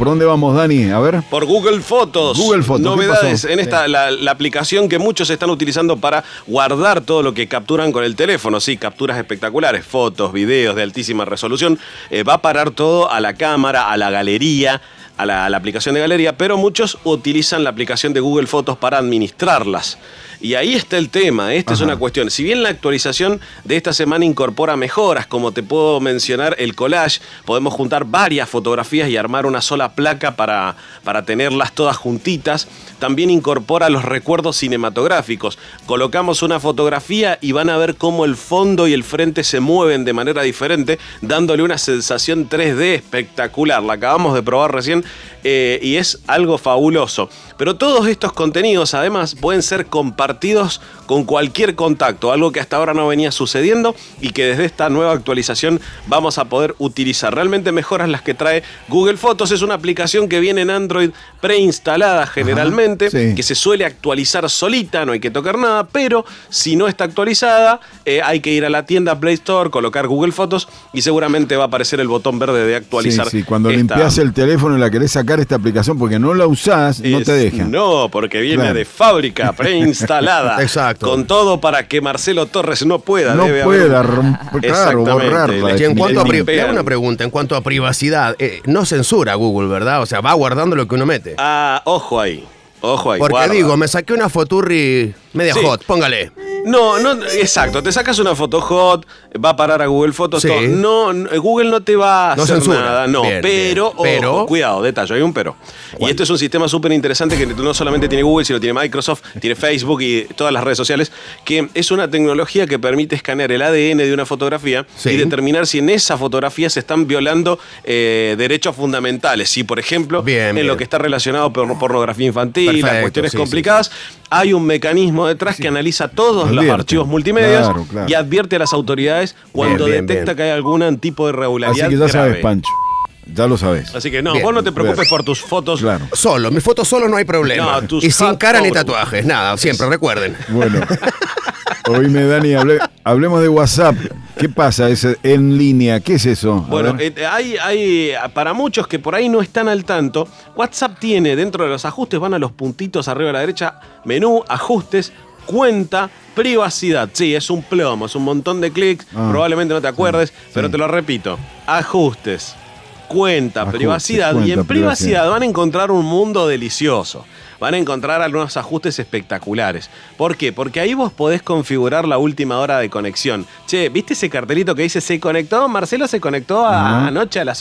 ¿Por dónde vamos, Dani? A ver. Por Google Fotos. Google Fotos. Novedades en esta, la aplicación que muchos están utilizando para guardar todo lo que capturan con el teléfono. Sí, capturas espectaculares, fotos, videos de altísima resolución. Va a parar todo a la cámara, a la galería, a la aplicación de galería, pero muchos utilizan la aplicación de Google Fotos para administrarlas. Y ahí está el tema, esta es una cuestión. Si bien la actualización de esta semana incorpora mejoras, como te puedo mencionar el collage, podemos juntar varias fotografías y armar una sola placa para tenerlas todas juntitas. También incorpora los recuerdos cinematográficos. Colocamos una fotografía y van a ver cómo el fondo y el frente se mueven de manera diferente, dándole una sensación 3D espectacular. La acabamos de probar recién y es algo fabuloso. Pero todos estos contenidos además pueden ser compartidos con cualquier contacto, algo que hasta ahora no venía sucediendo y que desde esta nueva actualización vamos a poder utilizar. Realmente mejoras las que trae Google Fotos. Es una aplicación que viene en Android preinstalada generalmente, que se suele actualizar solita, no hay que tocar nada, pero si no está actualizada hay que ir a la tienda Play Store, colocar Google Fotos y seguramente va a aparecer el botón verde de actualizar. Sí, cuando limpias el teléfono y la querés sacar esta aplicación porque no la usás, no te deja. No, porque viene de fábrica, preinstalada. Exacto. Con todo para que Marcelo Torres no pueda. No pueda borrarla. Y en cuanto a una pregunta, en cuanto a privacidad, no censura Google, ¿verdad? O sea, va guardando lo que uno mete. Ojo ahí. Porque guarda. digo, me saqué una foturri media hot, póngale. No, exacto, te sacas una foto hot, va a parar a Google Fotos, todo. No, Google no te va a hacer nada, no, bien, pero, ojo, cuidado, detalle, hay un pero. ¿Cuál? Y este es un sistema súper interesante que no solamente tiene Google, sino tiene Microsoft, tiene Facebook y todas las redes sociales, que es una tecnología que permite escanear el ADN de una fotografía y determinar si en esa fotografía se están violando derechos fundamentales. Si, por ejemplo, lo que está relacionado con pornografía infantil, las cuestiones complicadas, hay un mecanismo detrás que analiza todos los archivos multimedia y advierte a las autoridades cuando detecta que hay algún tipo de irregularidad. Así que ya sabes, Pancho. Ya lo sabés. Así que vos no te preocupes por tus fotos. Claro. Solo, mis fotos solo no hay problema. Y sin cara ni tatuajes, nada, siempre, recuerden. Bueno, oíme, Dani, hablemos de WhatsApp. ¿Qué pasa ese en línea? ¿Qué es eso? Bueno, hay para muchos que por ahí no están al tanto, WhatsApp tiene dentro de los ajustes, van a los puntitos arriba a la derecha, menú, ajustes, cuenta, privacidad. Sí, es un plomo, es un montón de clics, probablemente no te acuerdes, pero te lo repito, ajustes, cuenta, privacidad, y en privacidad van a encontrar un mundo delicioso. Van a encontrar algunos ajustes espectaculares. ¿Por qué? Porque ahí vos podés configurar la última hora de conexión. Che, ¿viste ese cartelito que dice se conectó? Marcelo se conectó anoche a las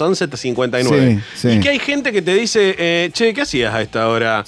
11:59. Y que hay gente que te dice, che, ¿qué hacías a esta hora?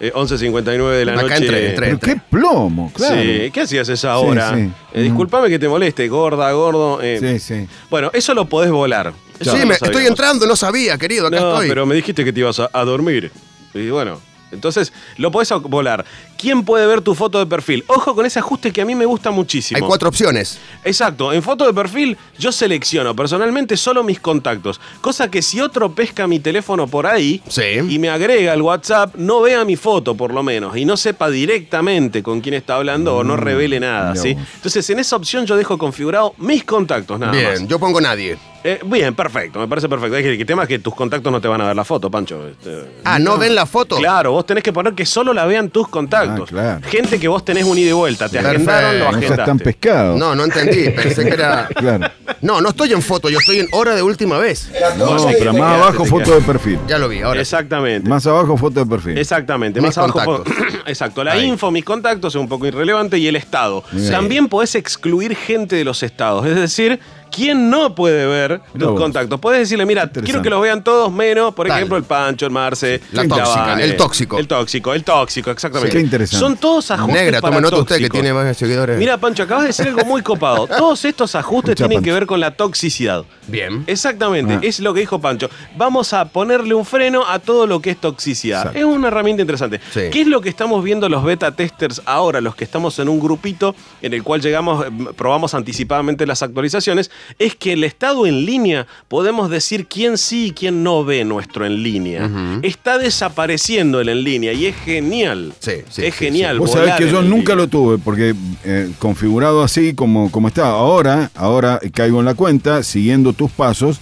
11:59 de la noche. Pero qué plomo, claro. Sí, ¿qué hacías a esa hora? Disculpame que te moleste, gordo. Bueno, eso lo podés volar. Estoy entrando, no sabía, querido, acá estoy. Pero me dijiste que te ibas a dormir. Y bueno, entonces lo podés volar. ¿Quién puede ver tu foto de perfil? Ojo con ese ajuste que a mí me gusta muchísimo. Hay 4 opciones. Exacto. En foto de perfil yo selecciono personalmente solo mis contactos. Cosa que si otro pesca mi teléfono por ahí y me agrega al WhatsApp, no vea mi foto por lo menos y no sepa directamente con quién está hablando o no revele nada. ¿Sí? Entonces en esa opción yo dejo configurado mis contactos nada más. Bien, yo pongo nadie. Bien, perfecto, me parece perfecto. El tema es que tus contactos no te van a ver la foto, Pancho. ¿No ven la foto? Claro, vos tenés que poner que solo la vean tus contactos. Claro. Gente que vos tenés un ida y vuelta, te agendaron, lo agendaste. No seas tan pescado. No entendí, pensé que era... Claro. No estoy en foto, yo estoy en hora de última vez. No, pero más abajo foto de perfil. Ya lo vi, ahora. Exactamente. Más abajo foto de perfil. Exactamente, Mis más abajo. contactos. Exacto, la info, mis contactos es un poco irrelevante y el estado. También podés excluir gente de los estados, es decir, ¿quién no puede ver tus contactos? Podés decirle, mira, quiero que los vean todos menos, por ejemplo, el Pancho, el Marce, la tóxica, el tóxico. El tóxico, exactamente. Qué interesante. Son todos ajustes Negra, para tome nota tóxicos. usted que tiene más seguidores. Mira, Pancho, acabas de decir algo muy copado. Todos estos ajustes tienen que ver con la toxicidad. Bien. Exactamente, es lo que dijo Pancho. Vamos a ponerle un freno a todo lo que es toxicidad. Exacto. Es una herramienta interesante. ¿Qué es lo que estamos viendo los beta testers ahora, los que estamos en un grupito en el cual probamos anticipadamente las actualizaciones? Es que el estado en línea, podemos decir quién sí y quién no ve nuestro en línea. Está desapareciendo el en línea y es genial. Es genial. Vos sabés que yo nunca lo tuve, porque configurado así como está ahora caigo en la cuenta, siguiendo tus pasos,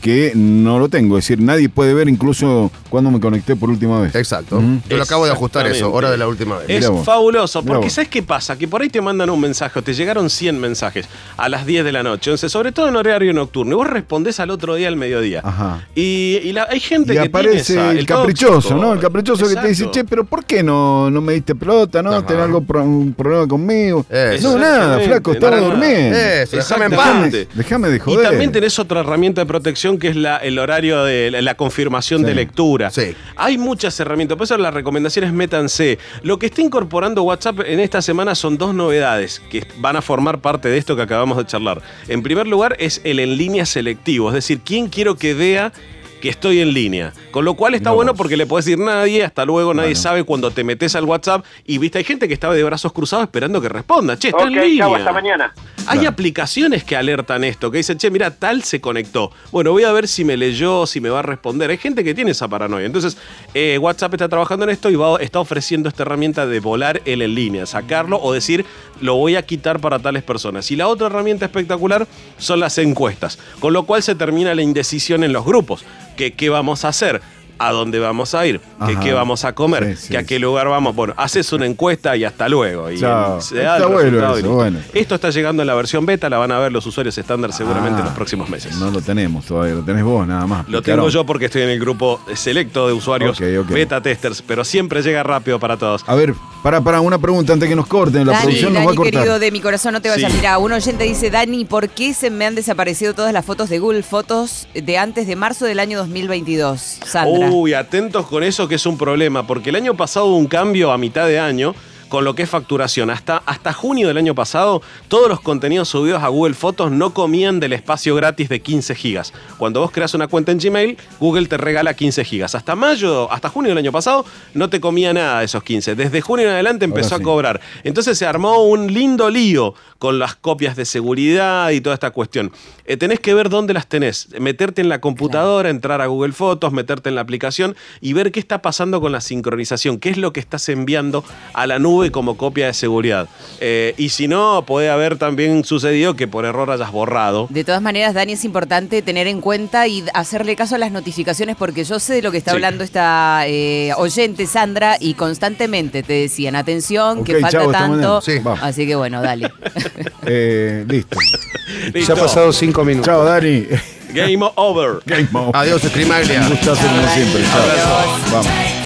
que no lo tengo. Es decir, nadie puede ver incluso cuando me conecté por última vez. Exacto. Yo lo acabo de ajustar eso, hora de la última vez. Es fabuloso, porque vos. ¿sabes qué pasa? Que por ahí te mandan un mensaje o te llegaron 100 mensajes a las 10 de la noche, 11, sobre todo en horario nocturno, y vos respondés al otro día al mediodía. Ajá. Hay gente Y que aparece tiene el caprichoso, tóxico. ¿no? El caprichoso que te dice, Exacto. che, pero ¿por qué no me diste pelota, no? Ajá. ¿Tenés un problema conmigo? Eso. No, nada, Exactamente, flaco, estaba nada. durmiendo. Eso, déjame en paz. Exactamente. Déjame de Y joder. también tenés otra herramienta de protección que es el horario de la confirmación Sí. de lectura. Sí. Hay muchas herramientas, por eso las recomendaciones métanse. Lo que está incorporando WhatsApp en esta semana son 2 novedades que van a formar parte de esto que acabamos de charlar. En primer lugar es el en línea selectivo, es decir, ¿quién quiero que vea que estoy en línea? Con lo cual está No. bueno porque le puedes decir nadie, hasta luego, nadie Bueno. sabe cuando te metes al WhatsApp y viste, hay gente que estaba de brazos cruzados esperando que responda. Che, está Ok, en línea. chau, hasta mañana. Hay Claro. aplicaciones que alertan esto, que dicen, che, mira, tal se conectó. Bueno, voy a ver si me leyó, si me va a responder. Hay gente que tiene esa paranoia. Entonces, WhatsApp está trabajando en esto y está ofreciendo esta herramienta de volar el en línea, sacarlo o decir, lo voy a quitar para tales personas. Y la otra herramienta espectacular son las encuestas, con lo cual se termina la indecisión en los grupos. ¿Qué vamos a hacer? ¿A dónde vamos a ir? Ajá. ¿Qué vamos a comer? Sí, sí, ¿A sí. qué lugar vamos? Bueno, haces una encuesta y hasta luego. Y Chao. se da el Está bueno resultado y eso, listo. bueno. Esto está llegando en la versión beta, la van a ver los usuarios estándar seguramente en Ah, los próximos meses. No lo tenemos todavía, lo tenés vos nada más. Lo tengo yo porque estoy en el grupo selecto de usuarios Ok, ok. beta testers, pero siempre llega rápido para todos. A ver, para una pregunta antes que nos corten. La Dani, producción nos va a Dani, cortar. querido, de mi corazón no te vayas. Sí. Mira, un oyente dice, Dani, ¿por qué se me han desaparecido todas las fotos de Google Fotos de antes de marzo del año 2022? Sandra. Uy, atentos con eso que es un problema, porque el año pasado hubo un cambio a mitad de año con lo que es facturación. Hasta junio del año pasado, todos los contenidos subidos a Google Fotos no comían del espacio gratis de 15 gigas. Cuando vos creas una cuenta en Gmail, Google te regala 15 gigas. Hasta junio del año pasado, no te comía nada de esos 15. Desde junio en adelante empezó Ahora sí. a cobrar. Entonces se armó un lindo lío con las copias de seguridad y toda esta cuestión. Tenés que ver dónde las tenés. Meterte en la computadora, entrar a Google Fotos, meterte en la aplicación y ver qué está pasando con la sincronización. ¿Qué es lo que estás enviando a la nube como copia de seguridad? Y si no, puede haber también sucedido que por error hayas borrado. De todas maneras, Dani, es importante tener en cuenta y hacerle caso a las notificaciones porque yo sé de lo que está Sí. hablando esta oyente, Sandra, y constantemente te decían, atención, Ok, que falta chau, hasta tanto. mañana. Sí, vamos. Así que bueno, dale. Listo. Listo. Ya ha pasado 5 minutos. Chao, Dani. Game over. Game over. Adiós, Scrimaglia. Un gustazo como siempre. Chao. Adiós. Vamos.